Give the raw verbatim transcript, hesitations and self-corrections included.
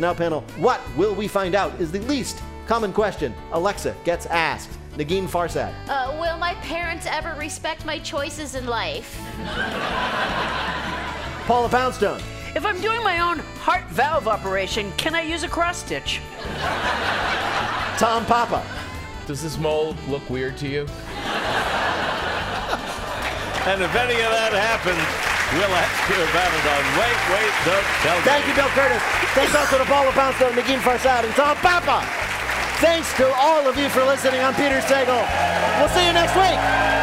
Now panel, what will we find out is the least common question Alexa gets asked. Negin Farsad. Uh, will my parents ever respect my choices in life? Paula Poundstone. If I'm doing my own heart valve operation, can I use a cross stitch? Tom Papa. Does this mole look weird to you? And if any of that happens, we'll ask you about it on Wait, Wait, Don't Tell Me. Thank you, Bill Curtis. Thanks also to Paula Poundstone, Negin Farsad, and Tom Papa. Thanks to all of you for listening. I'm Peter Sagal. We'll see you next week.